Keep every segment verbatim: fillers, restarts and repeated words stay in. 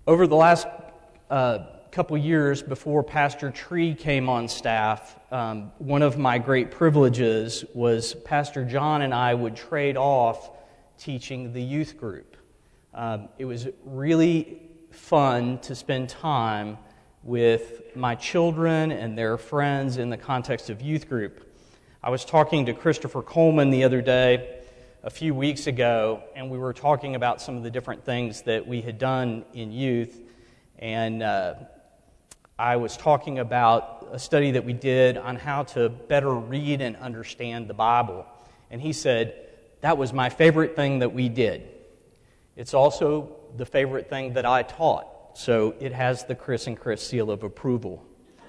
Over the last uh, couple years before Pastor Tree came on staff, um, one of my great privileges was Pastor John and I would trade off teaching the youth group. Um, it was really fun to spend time with my children and their friends in the context of youth group. I was talking to Christopher Coleman the other day, a few weeks ago, and we were talking about some of the different things that we had done in youth, and uh, I was talking about a study that we did on how to better read and understand the Bible, and he said, that was my favorite thing that we did. It's also the favorite thing that I taught, so it has the Chris and Chris seal of approval.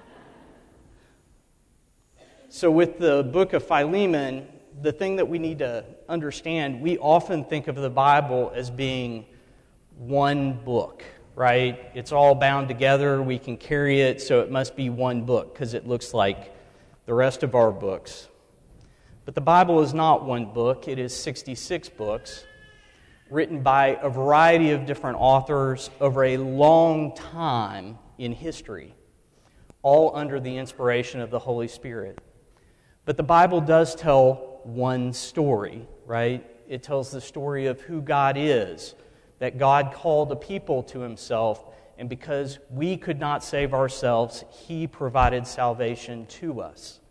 So with the book of Philemon, the thing that we need to understand, we often think of the Bible as being one book, right? It's all bound together. We can carry it, so it must be one book because it looks like the rest of our books. But the Bible is not one book. It is sixty-six books written by a variety of different authors over a long time in history, all under the inspiration of the Holy Spirit. But the Bible does tell one story, right? It tells the story of who God is, that God called a people to himself, and because we could not save ourselves, he provided salvation to us.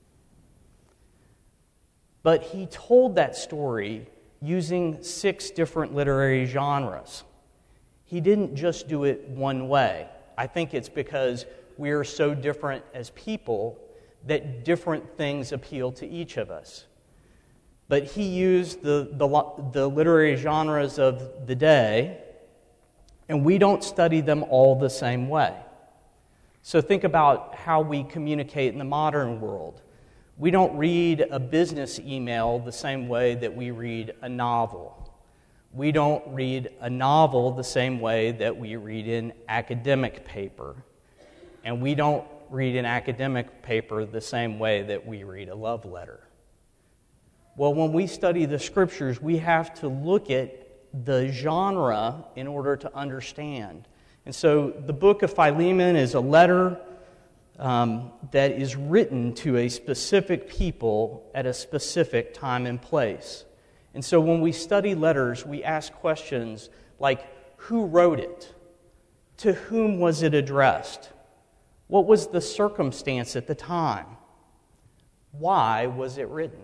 But he told that story using six different literary genres. He didn't just do it one way. I think it's because we are so different as people that different things appeal to each of us. But he used the, the, the literary genres of the day, and we don't study them all the same way. So think about how we communicate in the modern world. We don't read a business email the same way that we read a novel. We don't read a novel the same way that we read an academic paper. And we don't read an academic paper the same way that we read a love letter. Well, when we study the Scriptures, we have to look at the genre in order to understand. And so the book of Philemon is a letter um, that is written to a specific people at a specific time and place. And so when we study letters, we ask questions like, who wrote it? To whom was it addressed? What was the circumstance at the time? Why was it written?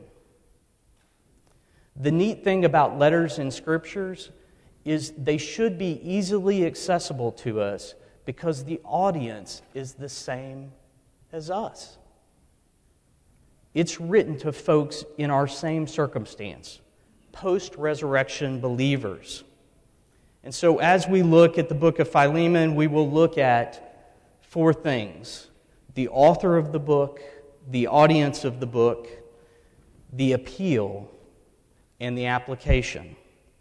The neat thing about letters in Scriptures is they should be easily accessible to us because the audience is the same as us. It's written to folks in our same circumstance, post-resurrection believers. And so as we look at the book of Philemon, we will look at four things: the author of the book, the audience of the book, the appeal, and the application.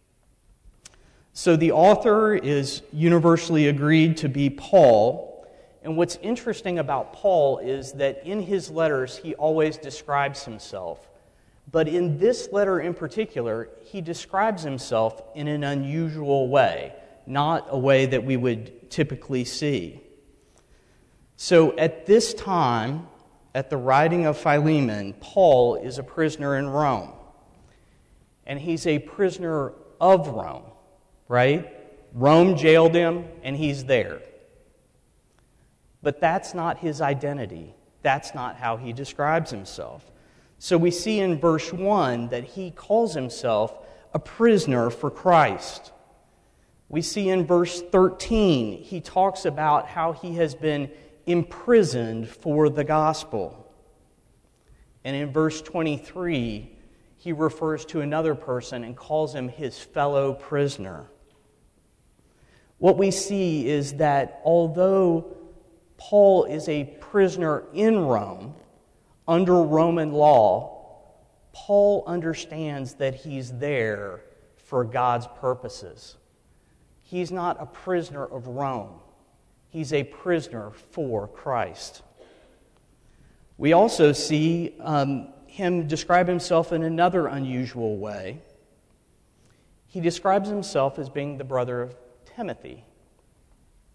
So the author is universally agreed to be Paul. And what's interesting about Paul is that in his letters, he always describes himself. But in this letter in particular, he describes himself in an unusual way, not a way that we would typically see. So at this time, at the writing of Philemon, Paul is a prisoner in Rome. And he's a prisoner of Rome, right? Rome jailed him, and he's there. But that's not his identity. That's not how he describes himself. So we see in verse one that he calls himself a prisoner for Christ. We see in verse thirteen, he talks about how he has been imprisoned for the gospel. And in verse twenty-three, he refers to another person and calls him his fellow prisoner. What we see is that although Paul is a prisoner in Rome, under Roman law, Paul understands that he's there for God's purposes. He's not a prisoner of Rome. He's a prisoner for Christ. We also see um, him describe himself in another unusual way. He describes himself as being the brother of Timothy.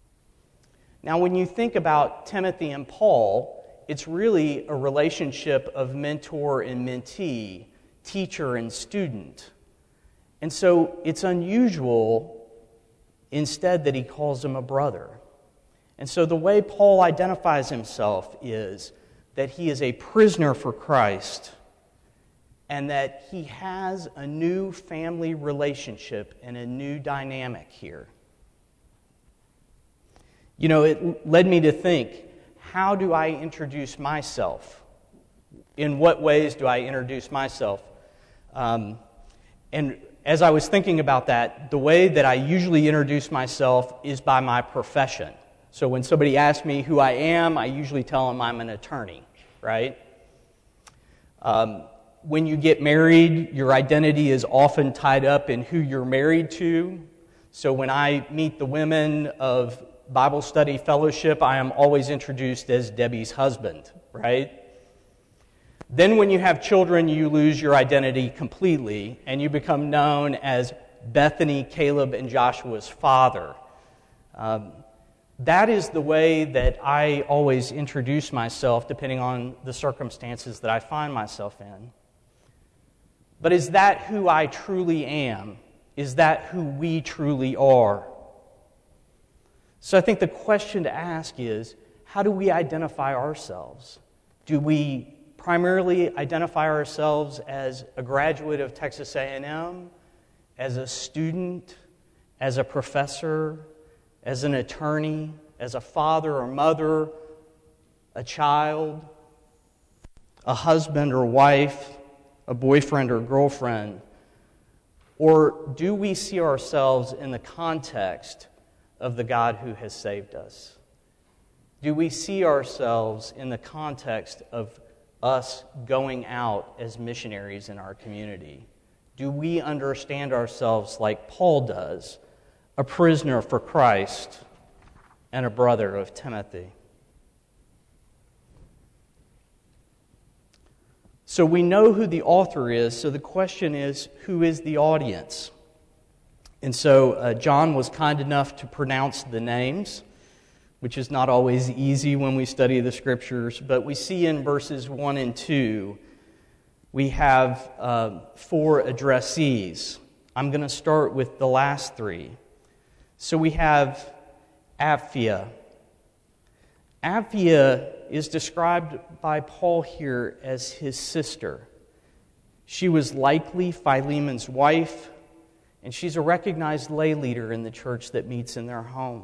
Now, when you think about Timothy and Paul, it's really a relationship of mentor and mentee, teacher and student. And so it's unusual instead that he calls him a brother. And so the way Paul identifies himself is that he is a prisoner for Christ and that he has a new family relationship and a new dynamic here. You know, it led me to think, how do I introduce myself? In what ways do I introduce myself? Um, and as I was thinking about that, the way that I usually introduce myself is by my profession. So when somebody asks me who I am, I usually tell them I'm an attorney, right? Um, when you get married, your identity is often tied up in who you're married to. So when I meet the women of Bible Study Fellowship, I am always introduced as Debbie's husband, right? Then when you have children, you lose your identity completely, and you become known as Bethany, Caleb, and Joshua's father. Um, that is the way that I always introduce myself, depending on the circumstances that I find myself in. But is that who I truly am? Is that who we truly are? So I think the question to ask is, how do we identify ourselves? Do we primarily identify ourselves as a graduate of Texas A and M, as a student, as a professor, as an attorney, as a father or mother, a child, a husband or wife, a boyfriend or girlfriend? Or do we see ourselves in the context of the God who has saved us? Do we see ourselves in the context of us going out as missionaries in our community? Do we understand ourselves like Paul does, a prisoner for Christ and a brother of Timothy? So we know who the author is, so the question is, who is the audience? And so uh, John was kind enough to pronounce the names, which is not always easy when we study the Scriptures, but we see in verses one and two, we have uh, four addressees. I'm going to start with the last three. So we have Apphia. Apphia is described by Paul here as his sister. She was likely Philemon's wife, and she's a recognized lay leader in the church that meets in their home.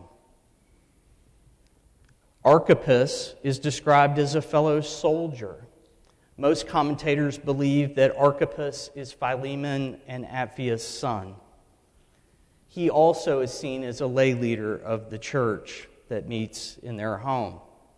Archippus is described as a fellow soldier. Most commentators believe that Archippus is Philemon and Apphia's son. He also is seen as a lay leader of the church that meets in their home.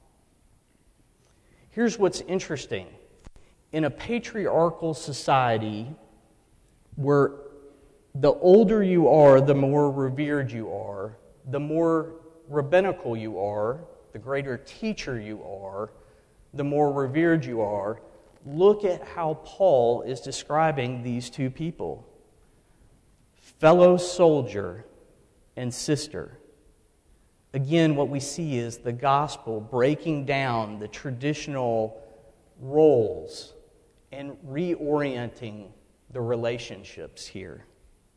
Here's what's interesting. In a patriarchal society where the older you are, the more revered you are, the more rabbinical you are, the greater teacher you are, the more revered you are, look at how Paul is describing these two people. Fellow soldier and sister. Again, what we see is the gospel breaking down the traditional roles and reorienting the relationships here.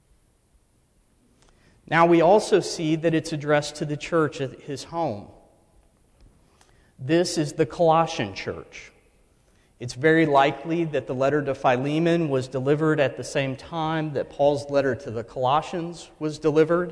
Now we also see that it's addressed to the church at his home. This is the Colossian church. It's very likely that the letter to Philemon was delivered at the same time that Paul's letter to the Colossians was delivered.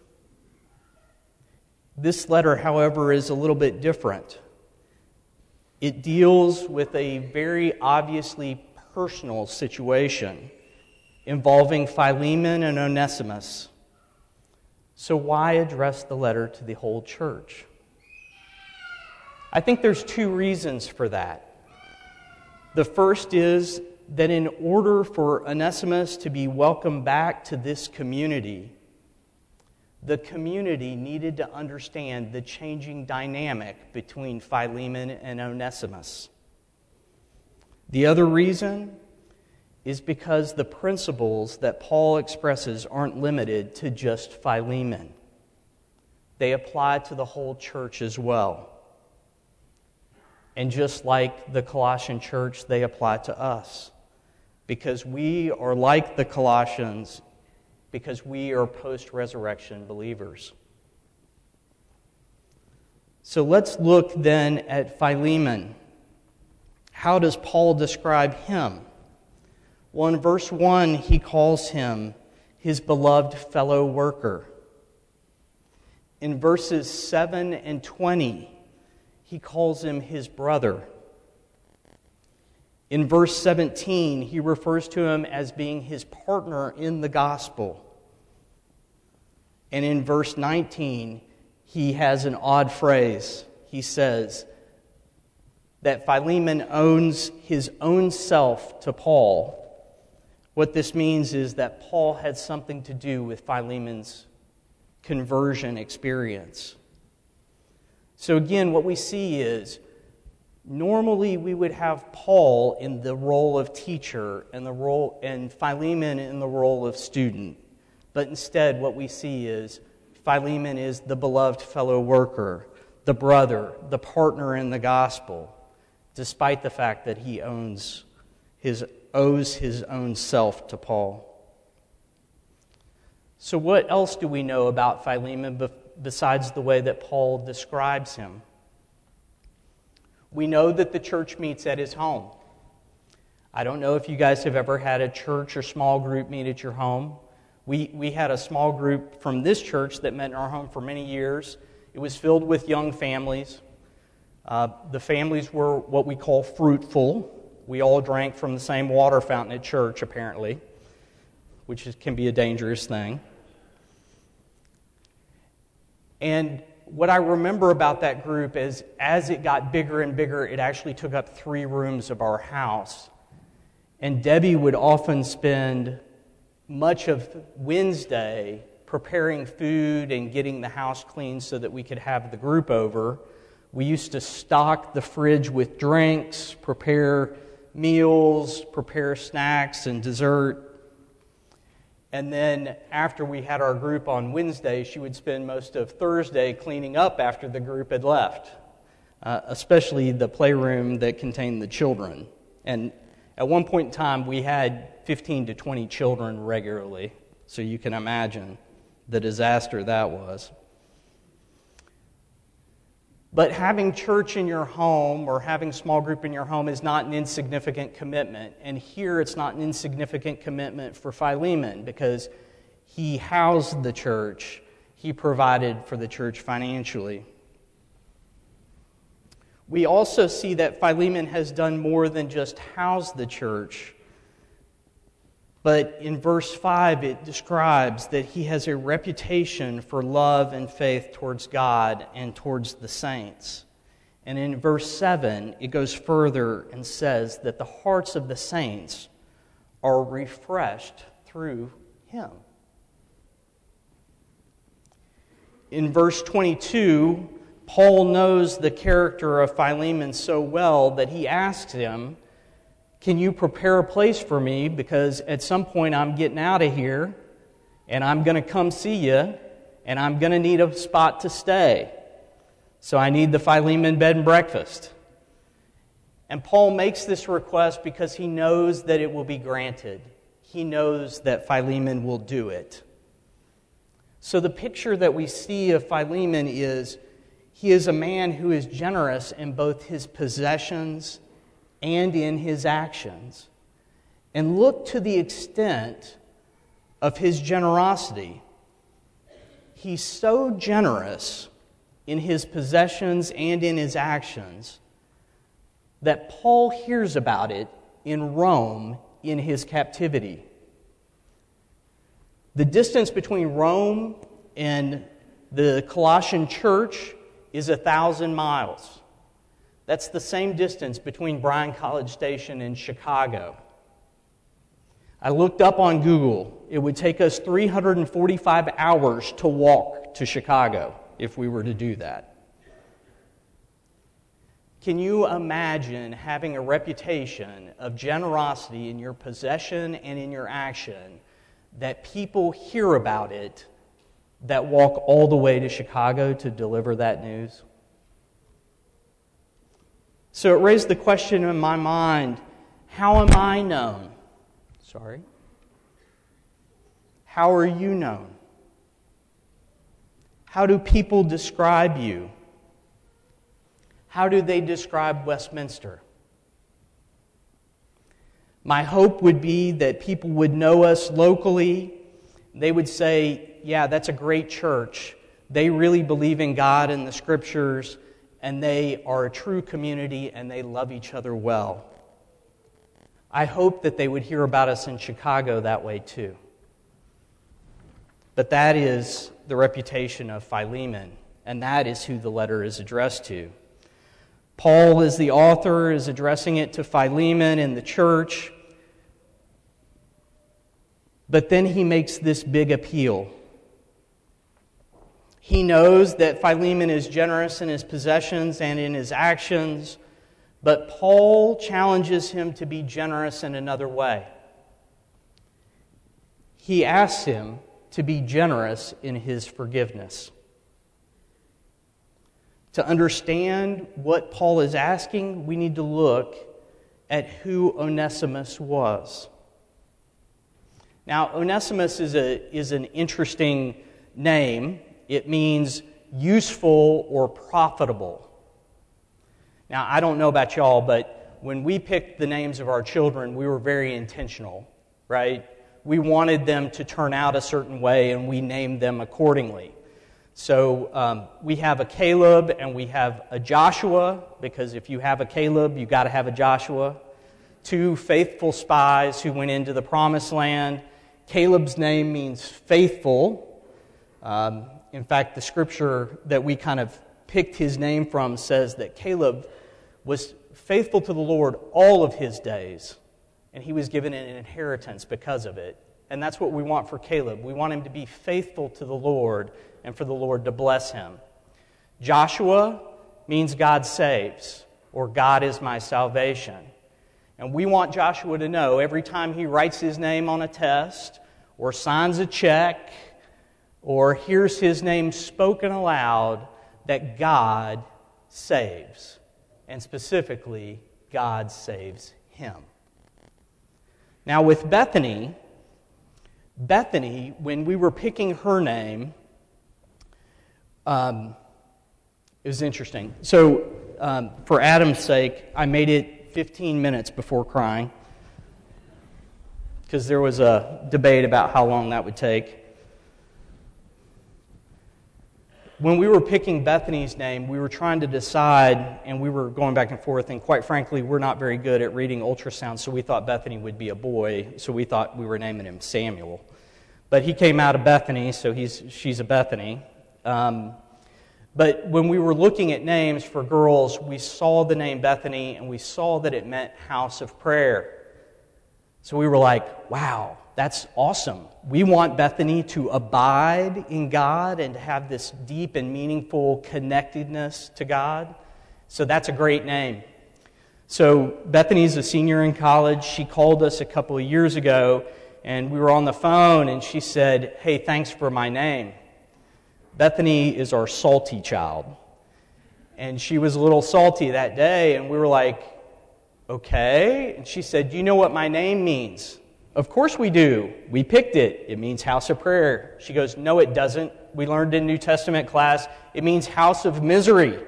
This letter, however, is a little bit different. It deals with a very obviously personal situation involving Philemon and Onesimus. So why address the letter to the whole church? I think there's two reasons for that. The first is that in order for Onesimus to be welcomed back to this community, the community needed to understand the changing dynamic between Philemon and Onesimus. The other reason is because the principles that Paul expresses aren't limited to just Philemon. they apply to the whole church as well. And just like the Colossian church, they apply to us. Because we are like the Colossians, because we are post-resurrection believers. So let's look then at Philemon. How does Paul describe him? Well, in verse one, he calls him his beloved fellow worker. In verses seven and twenty, he calls him his brother. In verse seventeen, he refers to him as being his partner in the gospel. And in verse nineteen, he has an odd phrase. He says that Philemon owns his own self to Paul. What this means is that Paul had something to do with Philemon's conversion experience. So again, what we see is normally we would have Paul in the role of teacher and the role and Philemon in the role of student. But instead what we see is Philemon is the beloved fellow worker, the brother, the partner in the gospel, despite the fact that he owns his owes his own self to Paul. So what else do we know about Philemon besides the way that Paul describes him? We know that the church meets at his home. I don't know if you guys have ever had a church or small group meet at your home. We, we had a small group from this church that met in our home for many years. It was filled with young families. Uh, the families were what we call fruitful. We all drank from the same water fountain at church, apparently, which is, can be a dangerous thing. And what I remember about that group is as it got bigger and bigger, it actually took up three rooms of our house. And Debbie would often spend much of Wednesday preparing food and getting the house clean so that we could have the group over. We used to stock the fridge with drinks, prepare meals, prepare snacks and dessert. And then after we had our group on Wednesday, she would spend most of Thursday cleaning up after the group had left, uh, especially the playroom that contained the children. And at one point in time, we had fifteen to twenty children regularly, so you can imagine the disaster that was. But having church in your home or having small group in your home is not an insignificant commitment. And here it's not an insignificant commitment for Philemon because he housed the church. He provided for the church financially. We also see that Philemon has done more than just house the church. But in verse five, it describes that he has a reputation for love and faith towards God and towards the saints. And in verse seven, it goes further and says that the hearts of the saints are refreshed through him. In verse twenty-two, Paul knows the character of Philemon so well that he asks him, "Can you prepare a place for me? Because at some point I'm getting out of here and I'm going to come see you and I'm going to need a spot to stay. So I need the Philemon bed and breakfast." And Paul makes this request because he knows that it will be granted. He knows that Philemon will do it. So the picture that we see of Philemon is he is a man who is generous in both his possessions and in his actions. And look to the extent of his generosity. He's so generous in his possessions and in his actions that Paul hears about it in Rome in his captivity. The distance between Rome and the Colossian church is a thousand miles. That's the same distance between Bryan College Station and Chicago. I looked up on Google. It would take us three hundred forty-five hours to walk to Chicago if we were to do that. Can you imagine having a reputation of generosity in your possession and in your action that people hear about it that walk all the way to Chicago to deliver that news? So it raised the question in my mind, how am I known? Sorry. How are you known? How do people describe you? How do they describe Westminster? My hope would be that people would know us locally. They would say, yeah, that's a great church. They really believe in God and the Scriptures, and they are a true community, and they love each other well. I hope that they would hear about us in Chicago that way too. But that is the reputation of Philemon, and that is who the letter is addressed to. Paul, as the author, is addressing it to Philemon and the church, but then he makes this big appeal. He knows that Philemon is generous in his possessions and in his actions, but Paul challenges him to be generous in another way. He asks him to be generous in his forgiveness. To understand what Paul is asking, we need to look at who Onesimus was. Now, Onesimus is a is an interesting name. It means useful or profitable. Now, I don't know about y'all, but when we picked the names of our children, we were very intentional, right? We wanted them to turn out a certain way, and we named them accordingly. So um, we have a Caleb and we have a Joshua, because if you have a Caleb, you've got to have a Joshua. Two faithful spies who went into the promised land. Caleb's name means faithful. Um, in fact, the scripture that we kind of picked his name from says that Caleb was faithful to the Lord all of his days, and he was given an inheritance because of it. And that's what we want for Caleb. We want him to be faithful to the Lord and for the Lord to bless him. Joshua means God saves, or God is my salvation. And we want Joshua to know every time he writes his name on a test, or signs a check, or hears his name spoken aloud, that God saves. And specifically, God saves him. Now with Bethany, Bethany, when we were picking her name, um, it was interesting. So, um, for Adam's sake, I made it fifteen minutes before crying, because there was a debate about how long that would take. When we were picking Bethany's name, we were trying to decide, and we were going back and forth, and quite frankly, we're not very good at reading ultrasound, so we thought Bethany would be a boy, so we thought we were naming him Samuel. But he came out of Bethany, so he's she's a Bethany. Um, but when we were looking at names for girls, we saw the name Bethany, and we saw that it meant house of prayer. So we were like, wow, that's awesome. We want Bethany to abide in God and to have this deep and meaningful connectedness to God. So that's a great name. So Bethany's a senior in college. She called us a couple of years ago, and we were on the phone, and she said, hey, thanks for my name. Bethany is our salty child. And she was a little salty that day, and we were like, okay. And she said, do you know what my name means? Of course we do. We picked it. It means house of prayer. She goes, no, it doesn't. We learned in New Testament class, it means house of misery.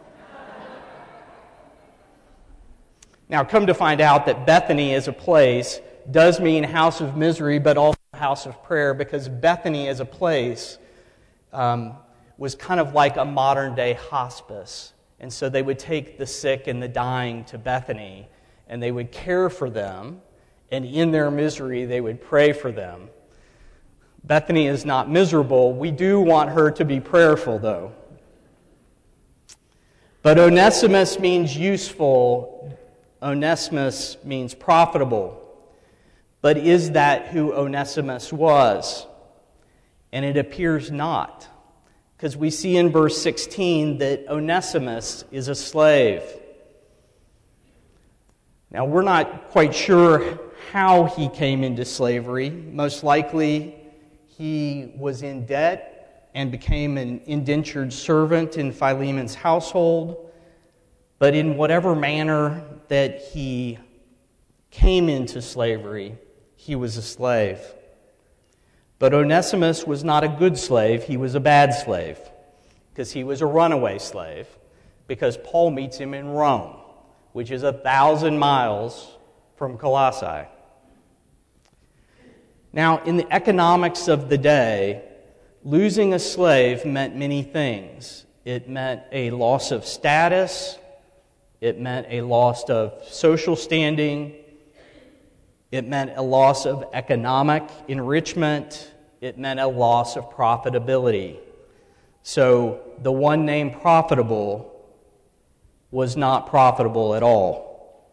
Now, come to find out that Bethany as a place does mean house of misery, but also house of prayer, because Bethany as a place um, was kind of like a modern-day hospice. And so they would take the sick and the dying to Bethany, and they would care for them, and in their misery, they would pray for them. Bethany is not miserable. We do want her to be prayerful, though. But Onesimus means useful. Onesimus means profitable. But is that who Onesimus was? And it appears not, because we see in verse sixteen that Onesimus is a slave. Now, we're not quite sure how he came into slavery. Most likely, he was in debt and became an indentured servant in Philemon's household. But in whatever manner that he came into slavery, he was a slave. But Onesimus was not a good slave, he was a bad slave, because he was a runaway slave, because Paul meets him in Rome, which is a thousand miles from Colossae. Now, in the economics of the day, losing a slave meant many things. It meant a loss of status, it meant a loss of social standing, it meant a loss of economic enrichment, it meant a loss of profitability. So the one named profitable was not profitable at all.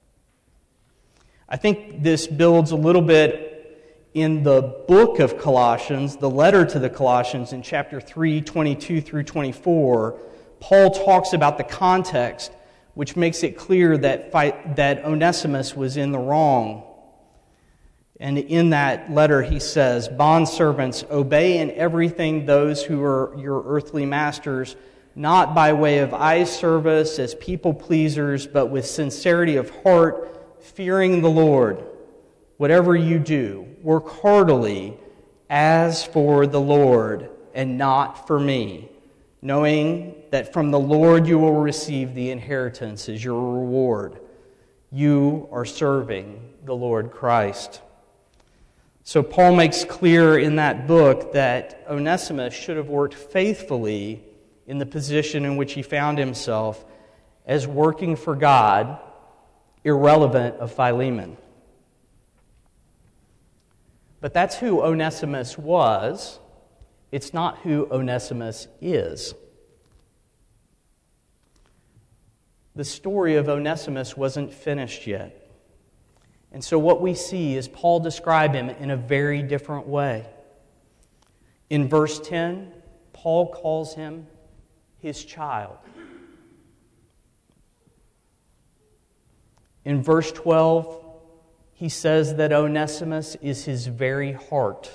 I think this builds a little bit in the book of Colossians, the letter to the Colossians in chapter three, twenty-two through twenty-four. Paul talks about the context, which makes it clear that, that Onesimus was in the wrong. And in that letter he says, "Bondservants, obey in everything those who are your earthly masters, not by way of eye service as people pleasers, but with sincerity of heart, fearing the Lord. Whatever you do, work heartily as for the Lord and not for me, knowing that from the Lord you will receive the inheritance as your reward. You are serving the Lord Christ." So Paul makes clear in that book that Onesimus should have worked faithfully in the position in which he found himself as working for God, irrelevant of Philemon. But that's who Onesimus was. It's not who Onesimus is. The story of Onesimus wasn't finished yet. And so what we see is Paul describe him in a very different way. In verse ten, Paul calls him his child. In verse twelve, he says that Onesimus is his very heart.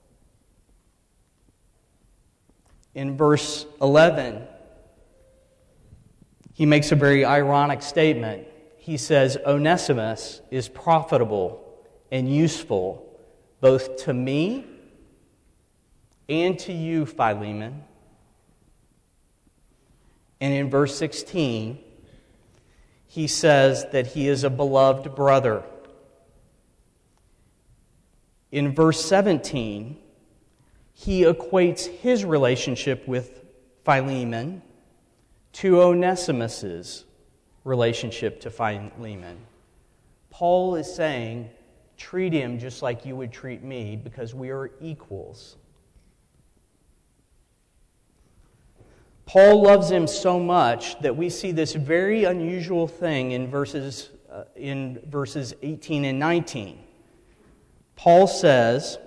In verse eleven, he makes a very ironic statement. He says, Onesimus is profitable and useful both to me and to you, Philemon. And in verse sixteen, he says that he is a beloved brother. In verse seventeen, he equates his relationship with Philemon to Onesimus's relationship to Philemon. Paul is saying, treat him just like you would treat me because we are equals. Paul loves him so much that we see this very unusual thing in verses uh, in verses eighteen and nineteen. Paul says,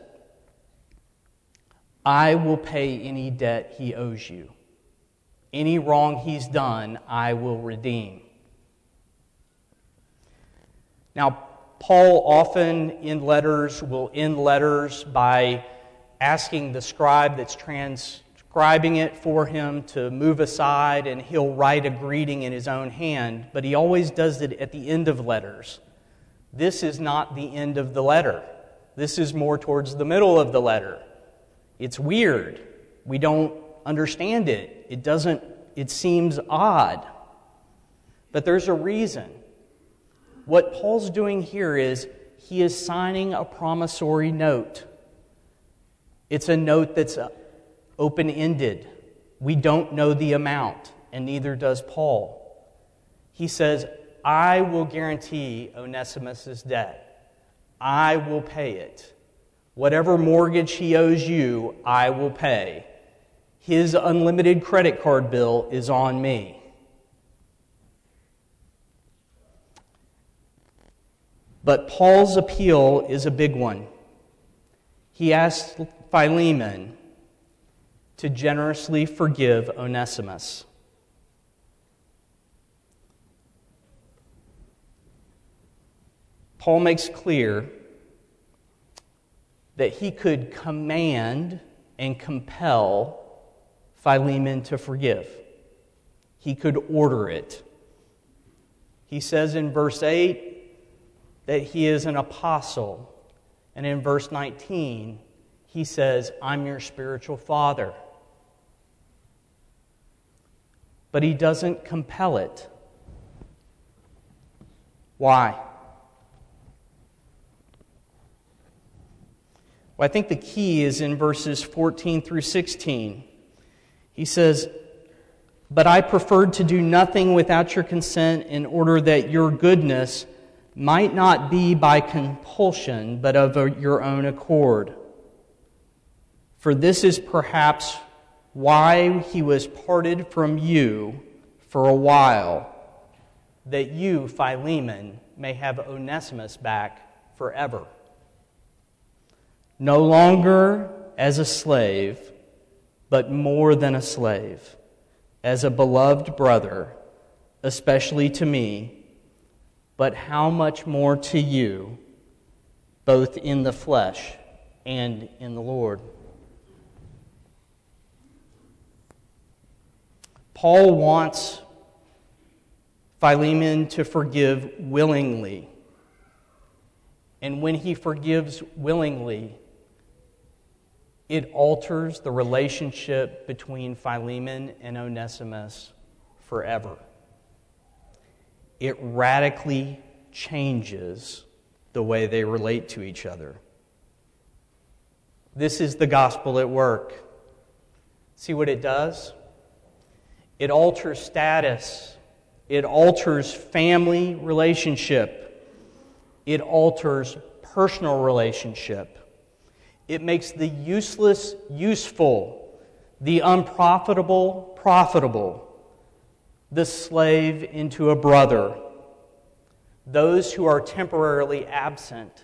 I will pay any debt he owes you. Any wrong he's done, I will redeem. Now, Paul often in letters will end letters by asking the scribe that's transcribing it for him to move aside, and he'll write a greeting in his own hand, but he always does it at the end of letters. This is not the end of the letter. This is more towards the middle of the letter. It's weird. We don't understand it. It doesn't, it seems odd. But there's a reason. What Paul's doing here is he is signing a promissory note. It's a note that's open-ended. We don't know the amount, and neither does Paul. He says, I will guarantee Onesimus' debt. I will pay it. Whatever mortgage he owes you, I will pay. His unlimited credit card bill is on me. But Paul's appeal is a big one. He asks Philemon to generously forgive Onesimus. Paul makes clear that he could command and compel Philemon to forgive. He could order it. He says in verse eight that he is an apostle. And in verse nineteen, he says, I'm your spiritual father. But he doesn't compel it. Why? Well, I think the key is in verses fourteen through sixteen. He says, but I preferred to do nothing without your consent in order that your goodness might not be by compulsion, but of your own accord. For this is perhaps why he was parted from you for a while, that you, Philemon, may have Onesimus back forever. No longer as a slave, but more than a slave, as a beloved brother, especially to me, but how much more to you, both in the flesh and in the Lord. Paul wants Philemon to forgive willingly. And when he forgives willingly, it alters the relationship between Philemon and Onesimus forever. It radically changes the way they relate to each other. This is the gospel at work. See what it does? It alters status. It alters family relationship. It alters personal relationship. It makes the useless useful, the unprofitable profitable, the slave into a brother, those who are temporarily absent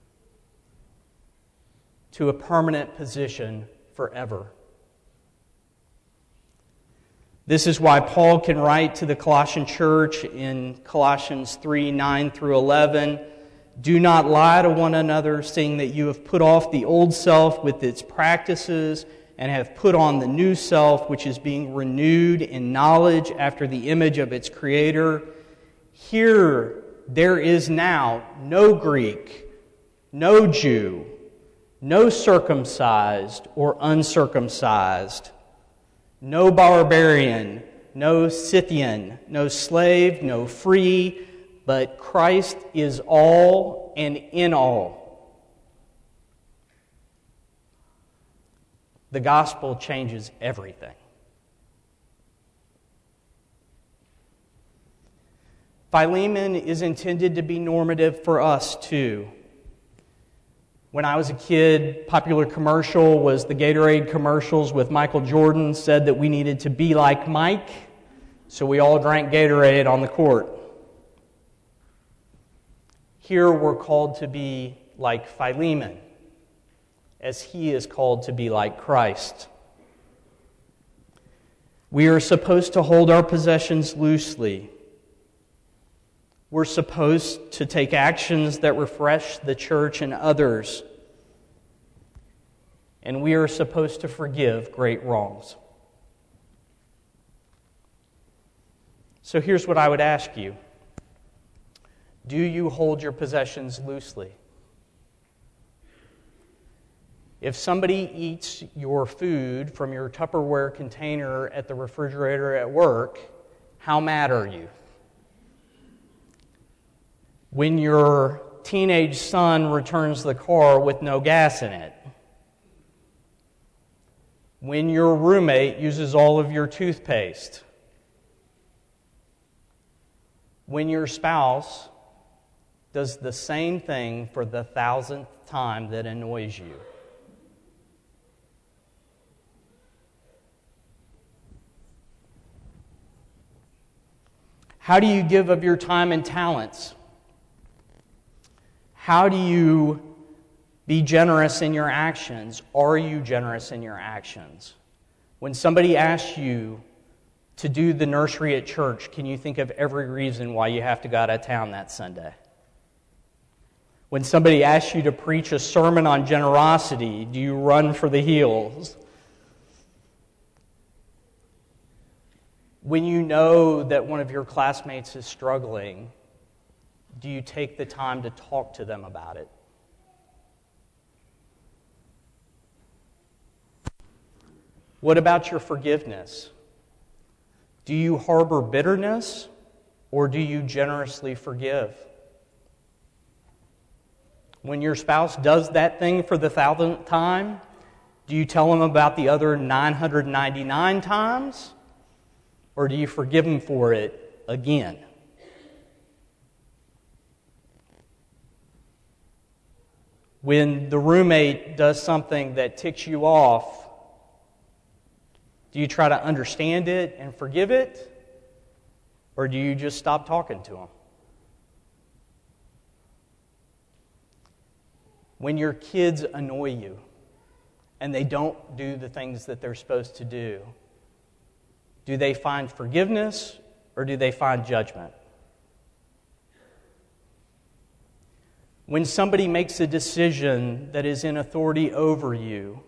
to a permanent position forever. This is why Paul can write to the Colossian church in Colossians three, nine through eleven, do not lie to one another, saying that you have put off the old self with its practices and have put on the new self, which is being renewed in knowledge after the image of its Creator. Here there is now no Greek, no Jew, no circumcised or uncircumcised, no barbarian, no Scythian, no slave, no free, but Christ is all and in all. The gospel changes everything. Philemon is intended to be normative for us too. When I was a kid, popular commercial was the Gatorade commercials with Michael Jordan, said that we needed to be like Mike, so we all drank Gatorade on the court. Here we're called to be like Philemon, as he is called to be like Christ. We are supposed to hold our possessions loosely. We're supposed to take actions that refresh the church and others. And we are supposed to forgive great wrongs. So here's what I would ask you. Do you hold your possessions loosely? If somebody eats your food from your Tupperware container at the refrigerator at work, how mad are you? When your teenage son returns the car with no gas in it? When your roommate uses all of your toothpaste? When your spouse does the same thing for the thousandth time that annoys you? How do you give of your time and talents? How do you be generous in your actions? Are you generous in your actions? When somebody asks you to do the nursery at church, can you think of every reason why you have to go out of town that Sunday? When somebody asks you to preach a sermon on generosity, do you run for the hills? When you know that one of your classmates is struggling, do you take the time to talk to them about it? What about your forgiveness? Do you harbor bitterness, or do you generously forgive? When your spouse does that thing for the thousandth time, do you tell them about the other nine hundred ninety-nine times, or do you forgive them for it again? When the roommate does something that ticks you off, do you try to understand it and forgive it? Or do you just stop talking to them? When your kids annoy you and they don't do the things that they're supposed to do, do they find forgiveness or do they find judgment? When somebody makes a decision that is in authority over you,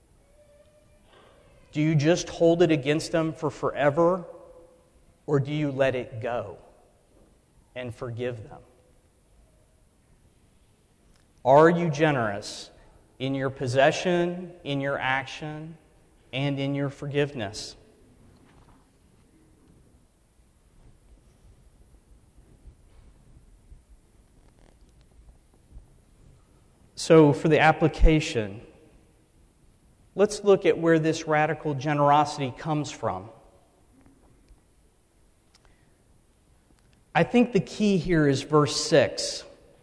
do you just hold it against them for forever, or do you let it go and forgive them? Are you generous in your possession, in your action, and in your forgiveness? So, for the application, let's look at where this radical generosity comes from. I think the key here is verse six.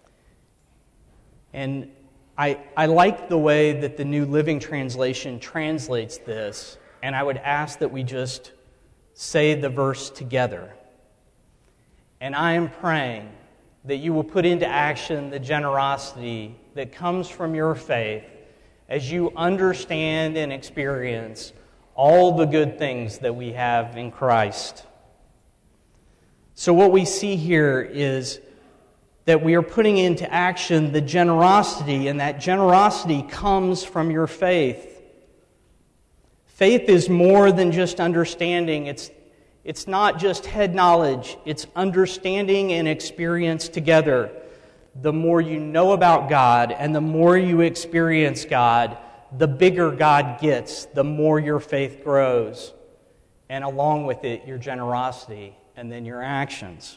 And I, I like the way that the New Living Translation translates this, and I would ask that we just say the verse together. And I am praying that you will put into action the generosity that comes from your faith as you understand and experience all the good things that we have in Christ. So what we see here is that we are putting into action the generosity, and that generosity comes from your faith. Faith is more than just understanding. It's, it's not just head knowledge. It's understanding and experience together. The more you know about God and the more you experience God, the bigger God gets, the more your faith grows. And along with it, your generosity and then your actions.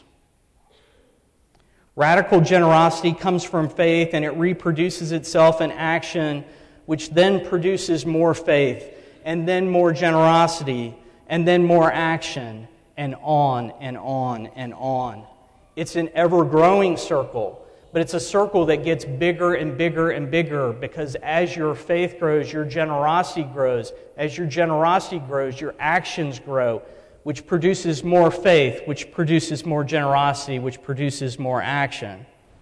Radical generosity comes from faith, and it reproduces itself in action, which then produces more faith, and then more generosity, and then more action, and on and on and on. It's an ever-growing circle, but it's a circle that gets bigger and bigger and bigger, because as your faith grows, your generosity grows. As your generosity grows, your actions grow, which produces more faith, which produces more generosity, which produces more action.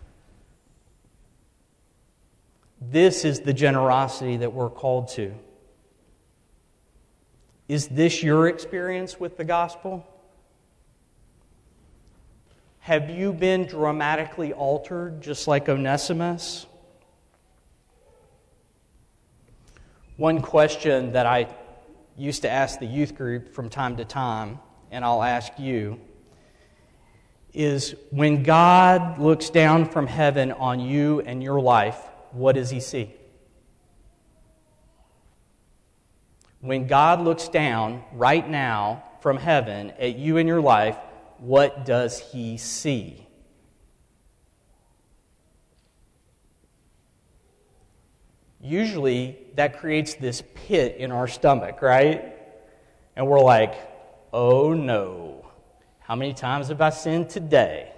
This is the generosity that we're called to. Is this your experience with the gospel? Have you been dramatically altered, just like Onesimus? One question that I used to ask the youth group from time to time, and I'll ask you, is when God looks down from heaven on you and your life, what does He see? When God looks down right now from heaven at you and your life, what does He see? Usually, that creates this pit in our stomach, right? And we're like, oh no, how many times have I sinned today?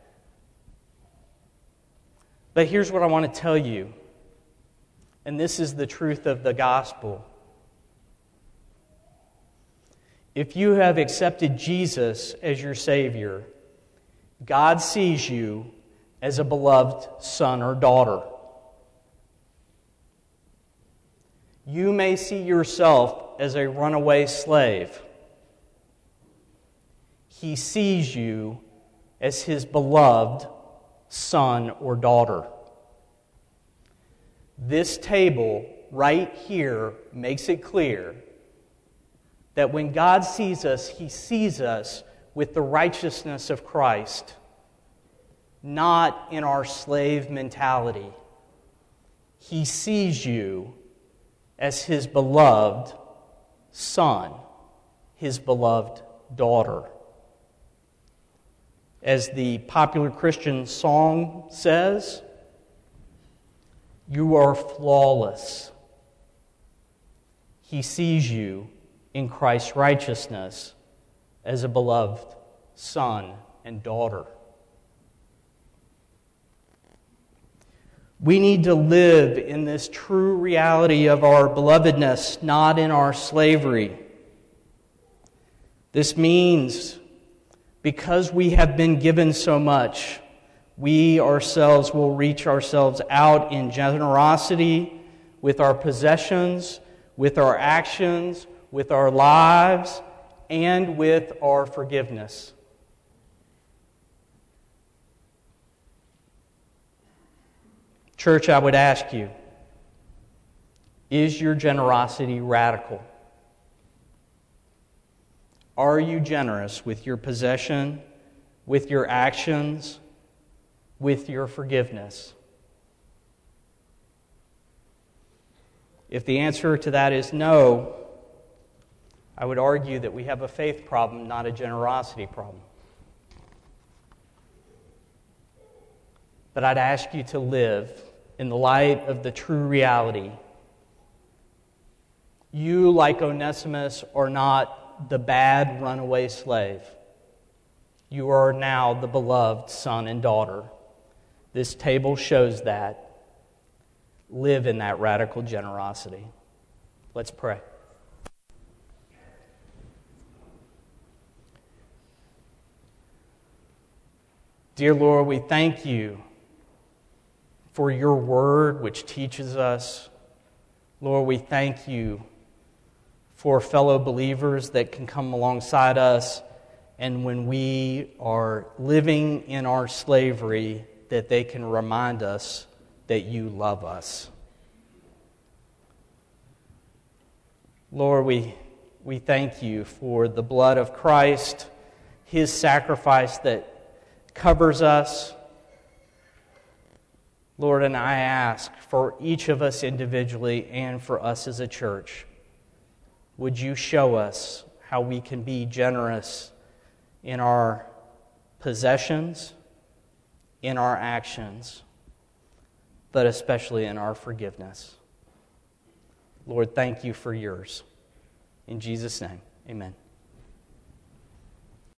But here's what I want to tell you, and this is the truth of the gospel. If you have accepted Jesus as your Savior, God sees you as a beloved son or daughter. You may see yourself as a runaway slave. He sees you as His beloved son or daughter. This table right here makes it clear that when God sees us, He sees us with the righteousness of Christ, not in our slave mentality. He sees you as His beloved son, His beloved daughter. As the popular Christian song says, you are flawless. He sees you in Christ's righteousness as a beloved son and daughter. We need to live in this true reality of our belovedness, not in our slavery. This means because we have been given so much, we ourselves will reach ourselves out in generosity with our possessions, with our actions, with our lives, and with our forgiveness. Church, I would ask you, is your generosity radical? Are you generous with your possession, with your actions, with your forgiveness? If the answer to that is no, I would argue that we have a faith problem, not a generosity problem. But I'd ask you to live in the light of the true reality. You, like Onesimus, are not the bad runaway slave. You are now the beloved son and daughter. This table shows that. Live in that radical generosity. Let's pray. Dear Lord, we thank you for your word which teaches us. Lord, we thank you for fellow believers that can come alongside us, and when we are living in our slavery, that they can remind us that you love us. Lord, we, we thank you for the blood of Christ, His sacrifice that covers us. Lord, and I ask for each of us individually and for us as a church, would you show us how we can be generous in our possessions, in our actions, but especially in our forgiveness. Lord, thank you for yours. In Jesus' name, amen.